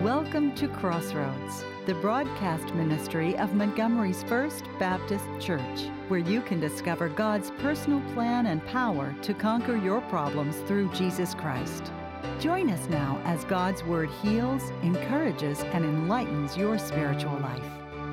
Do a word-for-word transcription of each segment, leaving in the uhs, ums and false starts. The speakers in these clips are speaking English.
Welcome to Crossroads, the broadcast ministry of Montgomery's First Baptist Church, where you can discover God's personal plan and power to conquer your problems through Jesus Christ. Join us now as God's Word heals, encourages, and enlightens your spiritual life.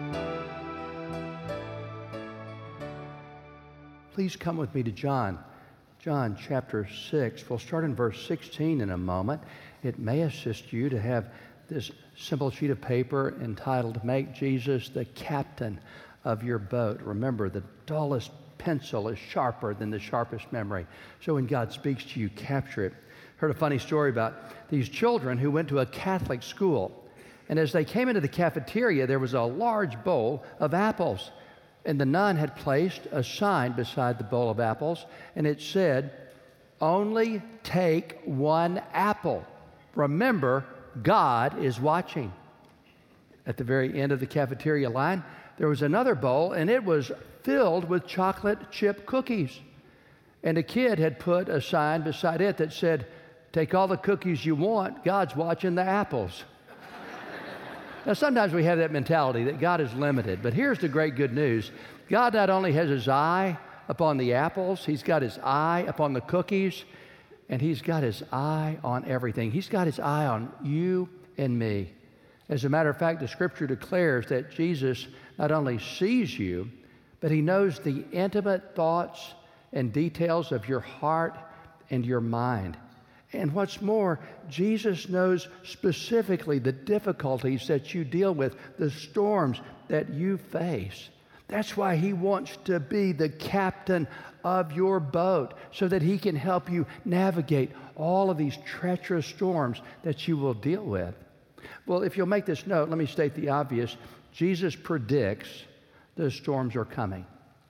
Please come with me to John. John chapter six. We'll start in verse sixteen in a moment. It may assist you to have this simple sheet of paper entitled, "Make Jesus the Captain of Your Boat." Remember, the dullest pencil is sharper than the sharpest memory. So when God speaks to you, capture it. Heard a funny story about these children who went to a Catholic school. And as they came into the cafeteria, there was a large bowl of apples. And the nun had placed a sign beside the bowl of apples, and it said, "Only take one apple. Remember, God is watching." At the very end of the cafeteria line, there was another bowl, and it was filled with chocolate chip cookies. And a kid had put a sign beside it that said, "Take all the cookies you want, God's watching the apples." Now, sometimes we have that mentality that God is limited, but here's the great good news. God not only has his eye upon the apples, he's got his eye upon the cookies, and he's got his eye on everything. He's got his eye on you and me. As a matter of fact, the scripture declares that Jesus not only sees you, but he knows the intimate thoughts and details of your heart and your mind. And what's more, Jesus knows specifically the difficulties that you deal with, the storms that you face. That's why he wants to be the captain of your boat, so that he can help you navigate all of these treacherous storms that you will deal with. Well, if you'll make this note, let me state the obvious. Jesus predicts the storms are coming.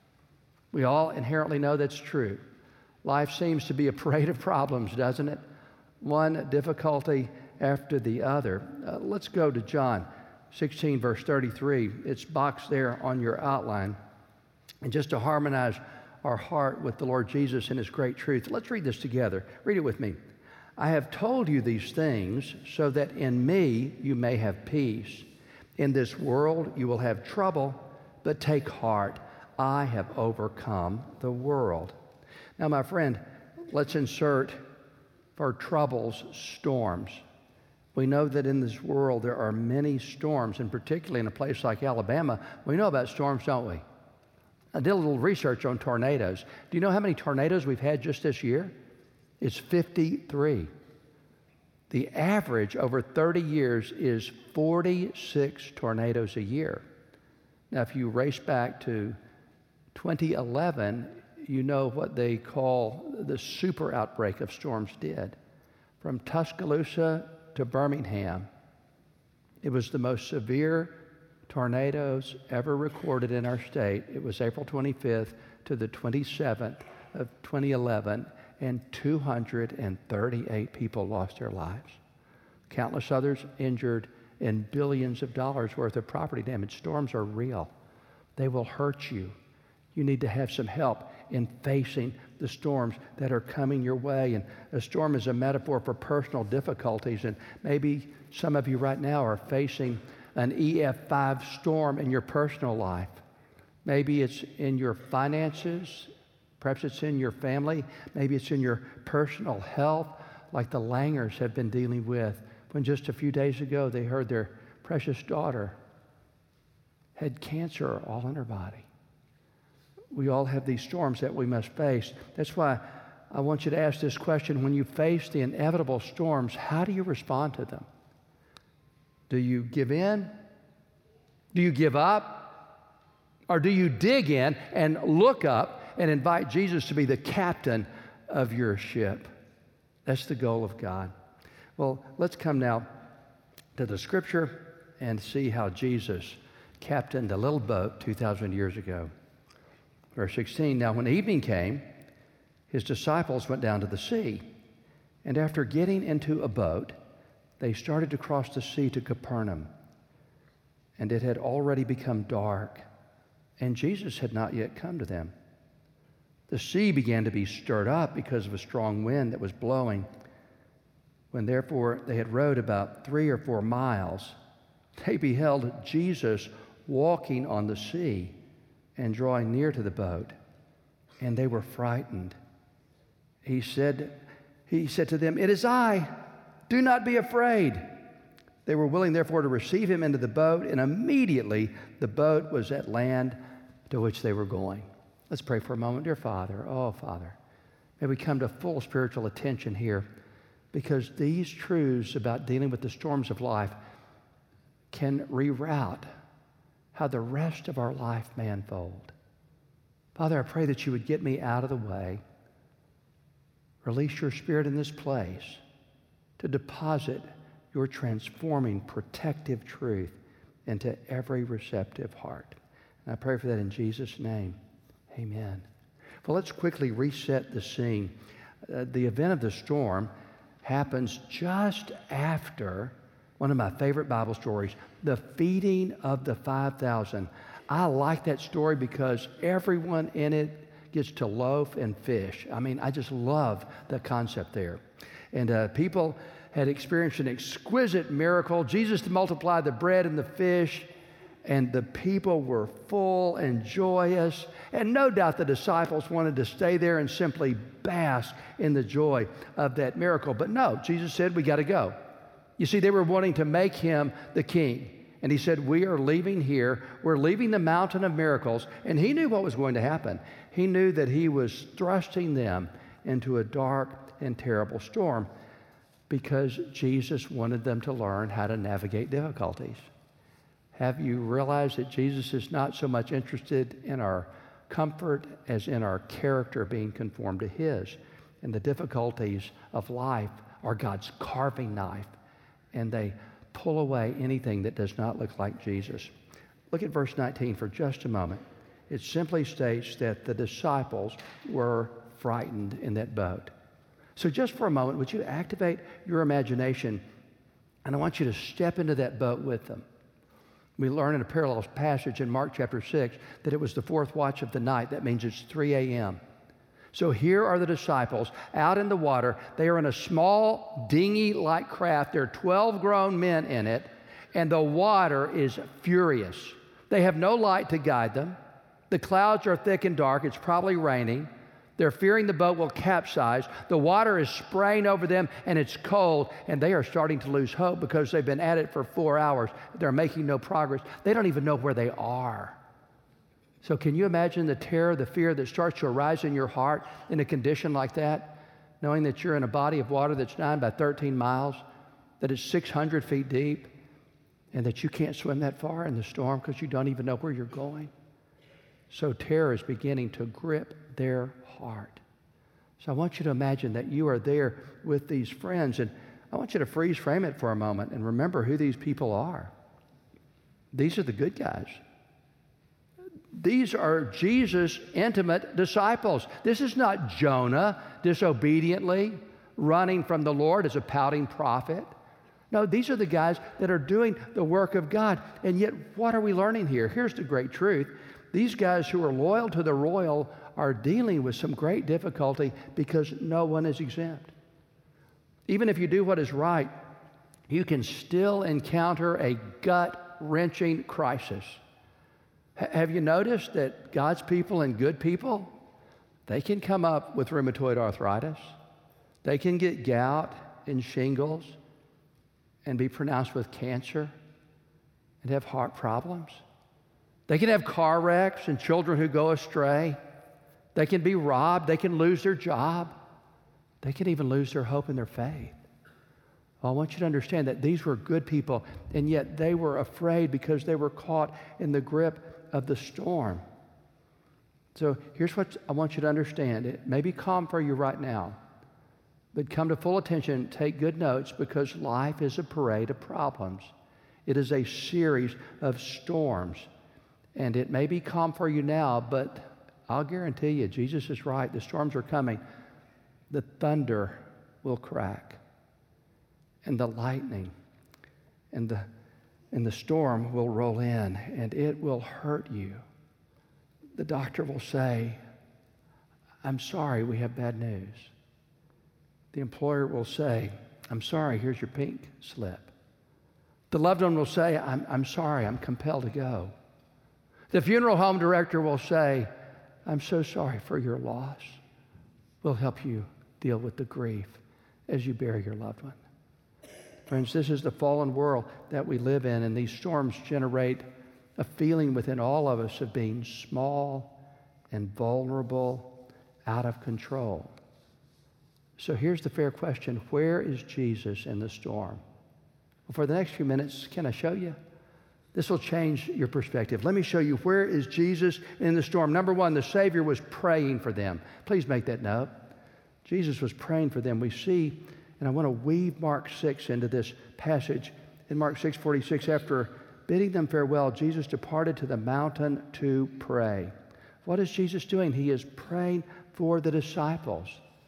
We all inherently know that's true. Life seems to be a parade of problems, doesn't it? One difficulty after the other. Uh, let's go to John sixteen, verse thirty-three. It's boxed there on your outline. And just to harmonize our heart with the Lord Jesus and his great truth, let's read this together. Read it with me. "I have told you these things so that in me you may have peace. In this world you will have trouble, but take heart. I have overcome the world." Now, my friend, let's insert for troubles, storms. We know that in this world there are many storms, and particularly in a place like Alabama, we know about storms, don't we? I did a little research on tornadoes. Do you know how many tornadoes we've had just this year? It's fifty-three. The average over thirty years is forty-six tornadoes a year. Now, if you race back to twenty eleven, you know what they call the super outbreak of storms did. From Tuscaloosa to Birmingham, it was the most severe tornadoes ever recorded in our state. It was April twenty-fifth to the twenty-seventh of twenty eleven, and two hundred thirty-eight people lost their lives. Countless others injured, and billions of dollars worth of property damage. Storms are real. They will hurt you. You need to have some help in facing the storms that are coming your way. And a storm is a metaphor for personal difficulties. And maybe some of you right now are facing an E F five storm in your personal life. Maybe it's in your finances. Perhaps it's in your family. Maybe it's in your personal health, like the Langers have been dealing with, when just a few days ago they heard their precious daughter had cancer all in her body. We all have these storms that we must face. That's why I want you to ask this question. When you face the inevitable storms, how do you respond to them? Do you give in? Do you give up? Or do you dig in and look up and invite Jesus to be the captain of your ship? That's the goal of God. Well, let's come now to the scripture and see how Jesus captained a little boat two thousand years ago. Verse sixteen, "Now when evening came, his disciples went down to the sea, and after getting into a boat, they started to cross the sea to Capernaum. And it had already become dark, and Jesus had not yet come to them. The sea began to be stirred up because of a strong wind that was blowing. When therefore they had rowed about three or four miles, they beheld Jesus walking on the sea and drawing near to the boat, and they were frightened. He said, he said to them, "It is I, do not be afraid." They were willing therefore to receive him into the boat, and immediately the boat was at land to which they were going. Let's pray for a moment. Dear Father, oh Father, may we come to full spiritual attention here, because these truths about dealing with the storms of life can reroute how the rest of our life may unfold. Father, I pray that you would get me out of the way, release your Spirit in this place to deposit your transforming, protective truth into every receptive heart. And I pray for that in Jesus' name. Amen. Well, let's quickly reset the scene. Uh, the event of the storm happens just after one of my favorite Bible stories, the feeding of the five thousand. I like that story because everyone in it gets to loaf and fish. I mean, I just love the concept there. And uh, people had experienced an exquisite miracle. Jesus multiplied the bread and the fish, and the people were full and joyous. And no doubt the disciples wanted to stay there and simply bask in the joy of that miracle. But no, Jesus said, we got to go. You see, they were wanting to make him the king. And he said, we are leaving here. We're leaving the mountain of miracles. And he knew what was going to happen. He knew that he was thrusting them into a dark and terrible storm because Jesus wanted them to learn how to navigate difficulties. Have you realized that Jesus is not so much interested in our comfort as in our character being conformed to his? And the difficulties of life are God's carving knife, and they pull away anything that does not look like Jesus. Look at verse nineteen for just a moment. It simply states that the disciples were frightened in that boat. So just for a moment, would you activate your imagination, and I want you to step into that boat with them. We learn in a parallel passage in Mark chapter six that it was the fourth watch of the night. That means it's three a.m. So here are the disciples out in the water. They are in a small dinghy-like craft. There are twelve grown men in it, and the water is furious. They have no light to guide them. The clouds are thick and dark. It's probably raining. They're fearing the boat will capsize. The water is spraying over them, and it's cold, and they are starting to lose hope because they've been at it for four hours. They're making no progress. They don't even know where they are. So can you imagine the terror, the fear that starts to arise in your heart in a condition like that, knowing that you're in a body of water that's nine by thirteen miles, that it's six hundred feet deep, and that you can't swim that far in the storm because you don't even know where you're going? So terror is beginning to grip their heart. So I want you to imagine that you are there with these friends, and I want you to freeze frame it for a moment and remember who these people are. These are the good guys. These are Jesus' intimate disciples. This is not Jonah disobediently running from the Lord as a pouting prophet. No, these are the guys that are doing the work of God. And yet, what are we learning here? Here's the great truth. These guys who are loyal to the royal are dealing with some great difficulty because no one is exempt. Even if you do what is right, you can still encounter a gut-wrenching crisis. H- have you noticed that God's people and good people, they can come up with rheumatoid arthritis, they can get gout and shingles and be pronounced with cancer and have heart problems. They can have car wrecks and children who go astray. They can be robbed. They can lose their job. They can even lose their hope and their faith. Well, I want you to understand that these were good people, and yet they were afraid because they were caught in the grip of the storm. So here's what I want you to understand. It may be calm for you right now, but come to full attention, take good notes, because life is a parade of problems. It is a series of storms. And it may be calm for you now, but I'll guarantee you, Jesus is right. The storms are coming. The thunder will crack, and the lightning, and the, and the storm will roll in, and it will hurt you. The doctor will say, I'm sorry, we have bad news. The employer will say, I'm sorry, here's your pink slip. The loved one will say, I'm, I'm sorry, I'm compelled to go. The funeral home director will say, I'm so sorry for your loss. We'll help you deal with the grief as you bury your loved one. Friends, this is the fallen world that we live in, and these storms generate a feeling within all of us of being small and vulnerable, out of control. So here's the fair question: where is Jesus in the storm? Well, for the next few minutes, can I show you? This will change your perspective. Let me show you, where is Jesus in the storm? Number one, the Savior was praying for them. Please make that note. Jesus was praying for them. We see, and I want to weave Mark six into this passage. In Mark six forty-six, after bidding them farewell, Jesus departed to the mountain to pray. What is Jesus doing? He is praying for the disciples.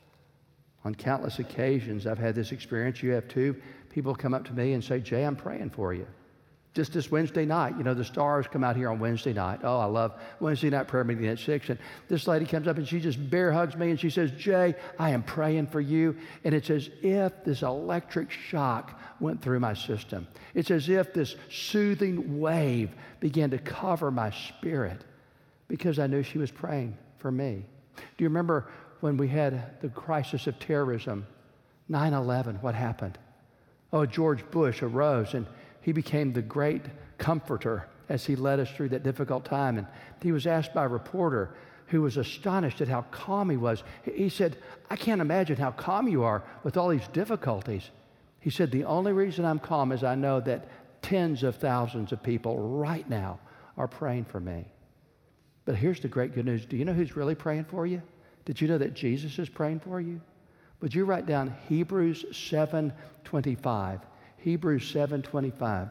On countless occasions, I've had this experience. You have too. People come up to me and say, Jay, I'm praying for you. Just this Wednesday night, you know, the stars come out here on Wednesday night. Oh, I love Wednesday night prayer meeting at six. And this lady comes up and she just bear hugs me and she says, Jay, I am praying for you. And it's as if this electric shock went through my system. It's as if this soothing wave began to cover my spirit because I knew she was praying for me. Do you remember when we had the crisis of terrorism, nine eleven, what happened? Oh, George Bush arose and he became the great comforter as he led us through that difficult time. And he was asked by a reporter who was astonished at how calm he was. He said, I can't imagine how calm you are with all these difficulties. He said, the only reason I'm calm is I know that tens of thousands of people right now are praying for me. But here's the great good news. Do you know who's really praying for you? Did you know that Jesus is praying for you? Would you write down Hebrews seven twenty-five? Hebrews seven twenty-five.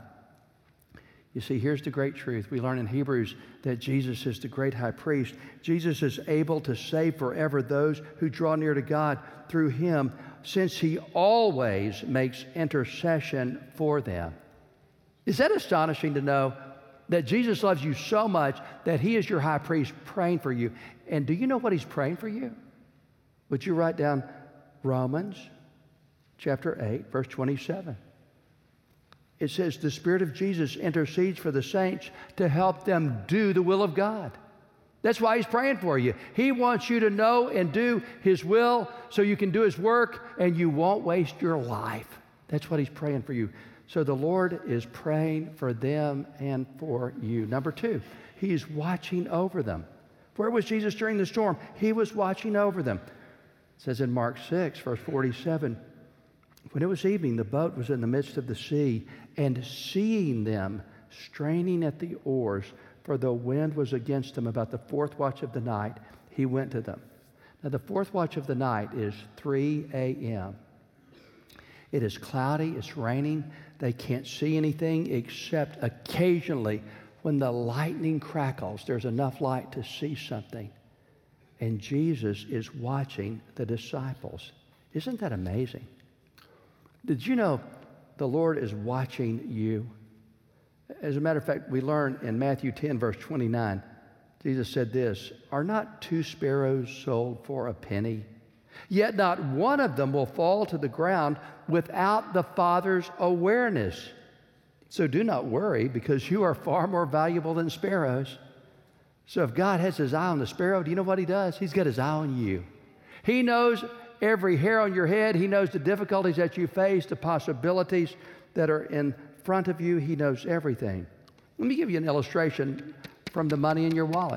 You see, here's the great truth. We learn in Hebrews that Jesus is the great high priest. Jesus is able to save forever those who draw near to God through him, since he always makes intercession for them. Is that astonishing to know that Jesus loves you so much that he is your high priest praying for you? And do you know what he's praying for you? Would you write down Romans chapter eight, verse twenty-seven? It says, the Spirit of Jesus intercedes for the saints to help them do the will of God. That's why he's praying for you. He wants you to know and do his will so you can do his work and you won't waste your life. That's what he's praying for you. So the Lord is praying for them and for you. Number two, he is watching over them. Where was Jesus during the storm? He was watching over them. It says in Mark six, verse forty-seven, when it was evening, the boat was in the midst of the sea, and seeing them straining at the oars, for the wind was against them about the fourth watch of the night, he went to them. Now, the fourth watch of the night is three a.m. It is cloudy, it's raining. They can't see anything except occasionally when the lightning crackles, there's enough light to see something. And Jesus is watching the disciples. Isn't that amazing? Did you know the Lord is watching you? As a matter of fact, we learn in Matthew ten, verse twenty-nine, Jesus said this, are not two sparrows sold for a penny? Yet not one of them will fall to the ground without the Father's awareness. So do not worry, because you are far more valuable than sparrows. So if God has his eye on the sparrow, do you know what he does? He's got his eye on you. He knows every hair on your head. He knows the difficulties that you face, the possibilities that are in front of you. He knows everything. Let me give you an illustration from the money in your wallet.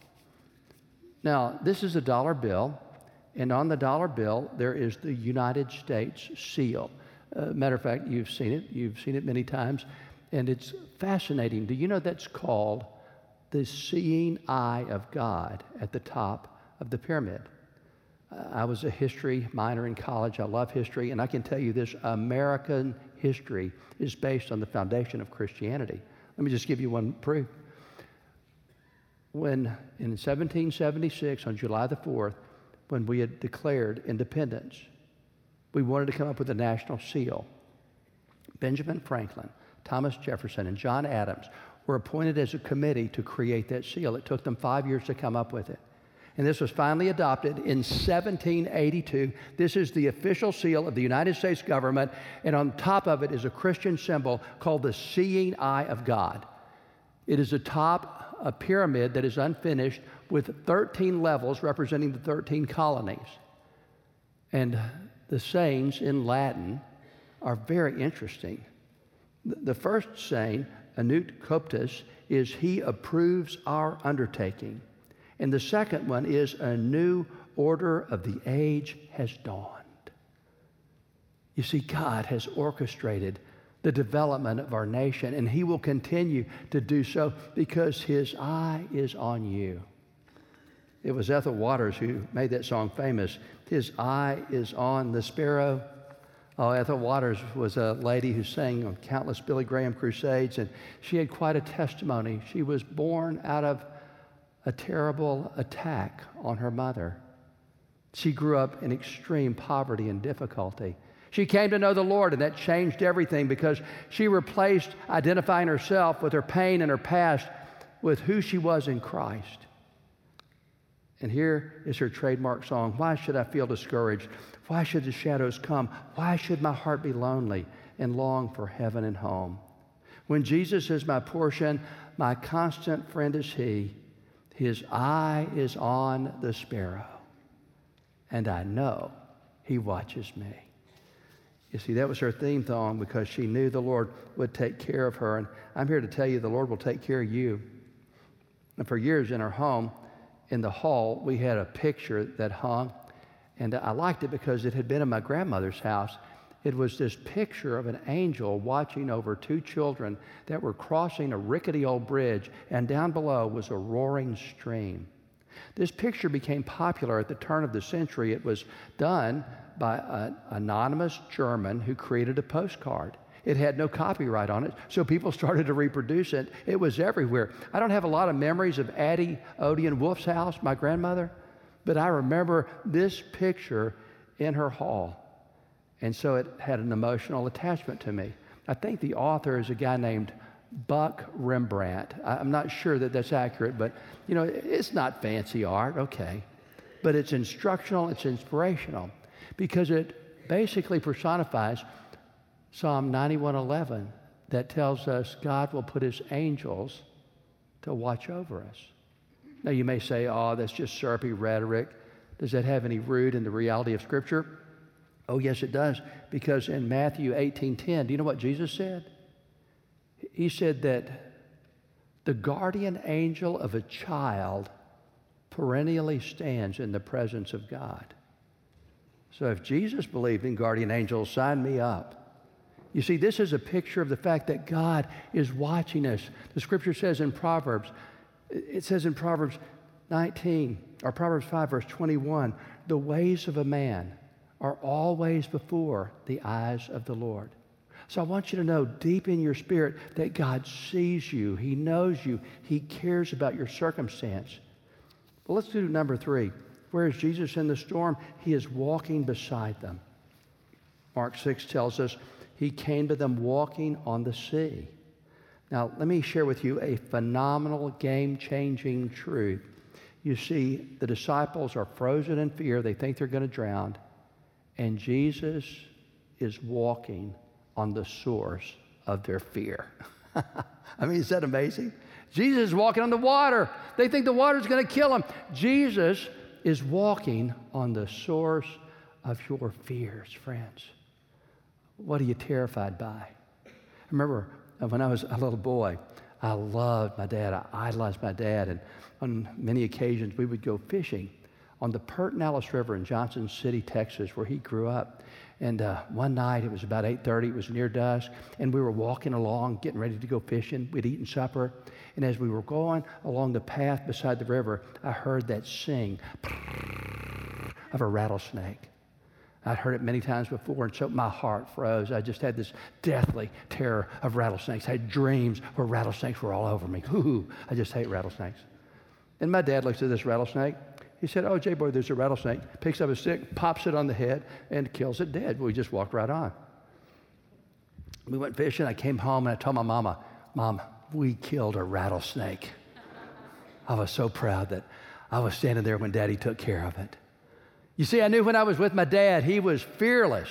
Now, this is a dollar bill, and on the dollar bill, there is the United States seal. Uh, matter of fact, you've seen it. You've seen it many times, and it's fascinating. Do you know that's called the seeing eye of God at the top of the pyramid? I was a history minor in college. I love history, and I can tell you this, American history is based on the foundation of Christianity. Let me just give you one proof. When in seventeen seventy-six, on July the fourth, when we had declared independence, we wanted to come up with a national seal. Benjamin Franklin, Thomas Jefferson, and John Adams were appointed as a committee to create that seal. It took them five years to come up with it. And this was finally adopted in seventeen eighty-two. This is the official seal of the United States government, and on top of it is a Christian symbol called the Seeing Eye of God. It is atop a pyramid that is unfinished with thirteen levels representing the thirteen colonies. And the sayings in Latin are very interesting. The first saying, Anut Coptus, is He approves our undertaking. And the second one is, a new order of the age has dawned. You see, God has orchestrated the development of our nation, and He will continue to do so because His eye is on you. It was Ethel Waters who made that song famous. His eye is on the sparrow. Oh, Ethel Waters was a lady who sang on countless Billy Graham crusades, and she had quite a testimony. She was born out of a terrible attack on her mother. She grew up in extreme poverty and difficulty. She came to know the Lord, and that changed everything because she replaced identifying herself with her pain and her past with who she was in Christ. And here is her trademark song, Why Should I Feel Discouraged? Why should the shadows come? Why should my heart be lonely and long for heaven and home? When Jesus is my portion, my constant friend is He. His eye is on the sparrow, and I know He watches me. You see, that was her theme song because she knew the Lord would take care of her. And I'm here to tell you the Lord will take care of you. And for years in our home, in the hall, we had a picture that hung. And I liked it because it had been in my grandmother's house. It was this picture of an angel watching over two children that were crossing a rickety old bridge, and down below was a roaring stream. This picture became popular at the turn of the century. It was done by an anonymous German who created a postcard. It had no copyright on it, so people started to reproduce it. It was everywhere. I don't have a lot of memories of Addie Odeon Wolf's house, my grandmother, but I remember this picture in her hall. And so it had an emotional attachment to me. I think the author is a guy named Buck Rembrandt. I'm not sure that that's accurate, but you know, it's not fancy art, okay. But it's instructional, it's inspirational, because it basically personifies Psalm ninety-one eleven that tells us God will put His angels to watch over us. Now you may say, oh, that's just syrupy rhetoric. Does that have any root in the reality of Scripture? Oh, yes, it does, because in Matthew eighteen ten, do you know what Jesus said? He said that the guardian angel of a child perennially stands in the presence of God. So if Jesus believed in guardian angels, sign me up. You see, this is a picture of the fact that God is watching us. The Scripture says in Proverbs, it says in Proverbs nineteen, or Proverbs five, verse twenty-one, the ways of a man are always before the eyes of the Lord. So I want you to know deep in your spirit that God sees you. He knows you. He cares about your circumstance. Well, let's do number three. Where is Jesus in the storm? He is walking beside them. Mark six tells us He came to them walking on the sea. Now, let me share with you a phenomenal, game-changing truth. You see, the disciples are frozen in fear. They think they're going to drown. And Jesus is walking on the source of their fear. I mean, is that amazing? Jesus is walking on the water. They think the water's going to kill them. Jesus is walking on the source of your fears, friends. What are you terrified by? I remember when I was a little boy, I loved my dad. I idolized my dad. And on many occasions, we would go fishing on the Pertinalis River in Johnson City, Texas, where he grew up. And uh, one night, it was about eight thirty, it was near dusk, and we were walking along, getting ready to go fishing. We'd eaten supper. And as we were going along the path beside the river, I heard that sing of a rattlesnake. I'd heard it many times before, and so my heart froze. I just had this deathly terror of rattlesnakes. I had dreams where rattlesnakes were all over me. Ooh, I just hate rattlesnakes. And my dad looks at this rattlesnake. He said, oh, J-Boy, there's a rattlesnake. Picks up a stick, pops it on the head, and kills it dead. We just walked right on. We went fishing. I came home, and I told my mama, Mom, we killed a rattlesnake. I was so proud that I was standing there when Daddy took care of it. You see, I knew when I was with my dad, he was fearless,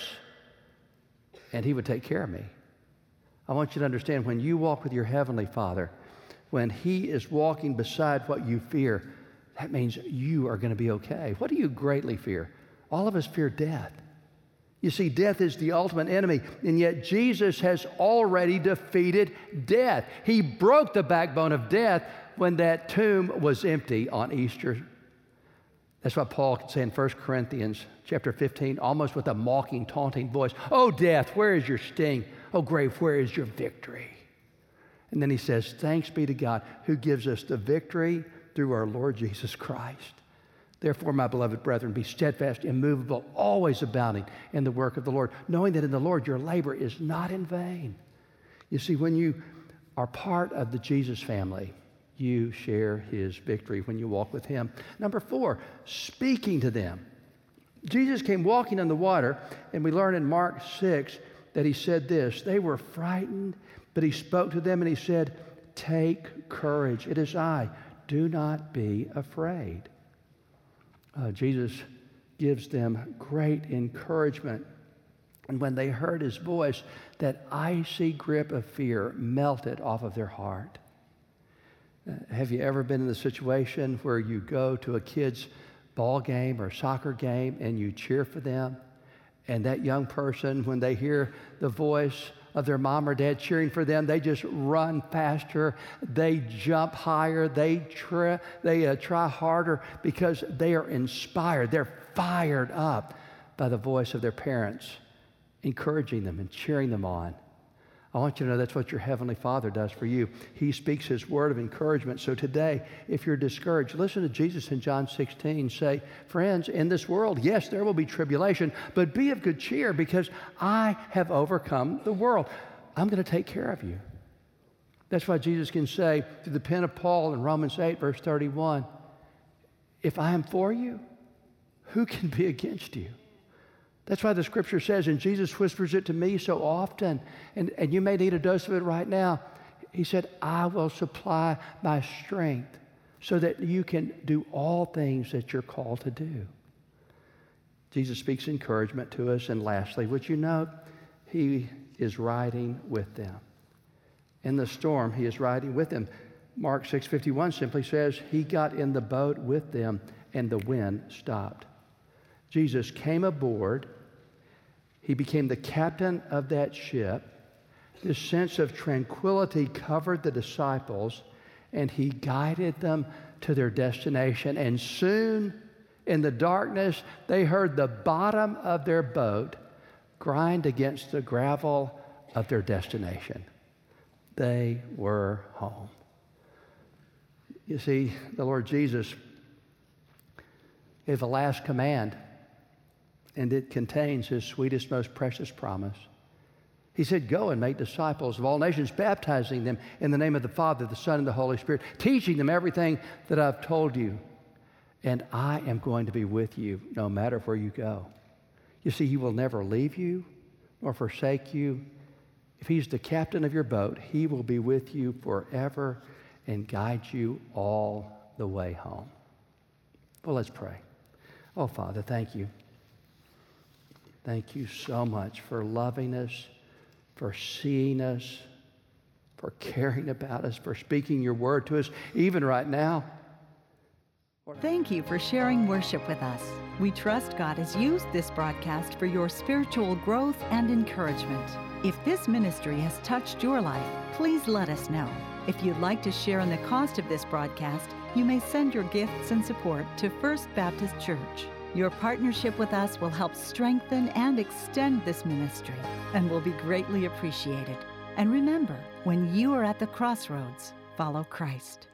and he would take care of me. I want you to understand, when you walk with your Heavenly Father, when He is walking beside what you fear, that means you are going to be okay. What do you greatly fear? All of us fear death. You see, death is the ultimate enemy, and yet Jesus has already defeated death. He broke the backbone of death when that tomb was empty on Easter. That's what Paul can say in First Corinthians chapter fifteen, almost with a mocking, taunting voice. Oh, death, where is your sting? Oh, grave, where is your victory? And then he says, thanks be to God who gives us the victory through our Lord Jesus Christ. Therefore, my beloved brethren, be steadfast, immovable, always abounding in the work of the Lord, knowing that in the Lord your labor is not in vain. You see, when you are part of the Jesus family, you share His victory when you walk with Him. Number four, speaking to them. Jesus came walking on the water, and we learn in Mark six that He said this. They were frightened, but He spoke to them and He said, take courage. It is I. Do not be afraid. Uh, Jesus gives them great encouragement. And when they heard His voice, that icy grip of fear melted off of their heart. Uh, have you ever been in the situation where you go to a kid's ball game or soccer game and you cheer for them? And that young person, when they hear the voice of their mom or dad cheering for them, they just run faster, they jump higher, they try, they uh, try harder because they are inspired. They're fired up by the voice of their parents, encouraging them and cheering them on. I want you to know that's what your Heavenly Father does for you. He speaks His word of encouragement. So today, if you're discouraged, listen to Jesus in John sixteen say, friends, in this world, yes, there will be tribulation, but be of good cheer because I have overcome the world. I'm going to take care of you. That's why Jesus can say through the pen of Paul in Romans eight, verse thirty-one, if I am for you, who can be against you? That's why the Scripture says, and Jesus whispers it to me so often, and, and you may need a dose of it right now. He said, I will supply my strength so that you can do all things that you're called to do. Jesus speaks encouragement to us. And lastly, would you note, He is riding with them. In the storm, He is riding with them. Mark six fifty-one simply says, He got in the boat with them and the wind stopped. Jesus came aboard. He became the captain of that ship. This sense of tranquility covered the disciples, and He guided them to their destination. And soon, in the darkness, they heard the bottom of their boat grind against the gravel of their destination. They were home. You see, the Lord Jesus gave the last command, and it contains His sweetest, most precious promise. He said, go and make disciples of all nations, baptizing them in the name of the Father, the Son, and the Holy Spirit, teaching them everything that I've told you. And I am going to be with you no matter where you go. You see, He will never leave you nor forsake you. If He's the captain of your boat, He will be with you forever and guide you all the way home. Well, let's pray. Oh, Father, thank you. Thank you so much for loving us, for seeing us, for caring about us, for speaking your word to us, even right now. Thank you for sharing worship with us. We trust God has used this broadcast for your spiritual growth and encouragement. If this ministry has touched your life, please let us know. If you'd like to share in the cost of this broadcast, you may send your gifts and support to First Baptist Church. Your partnership with us will help strengthen and extend this ministry and will be greatly appreciated. And remember, when you are at the crossroads, follow Christ.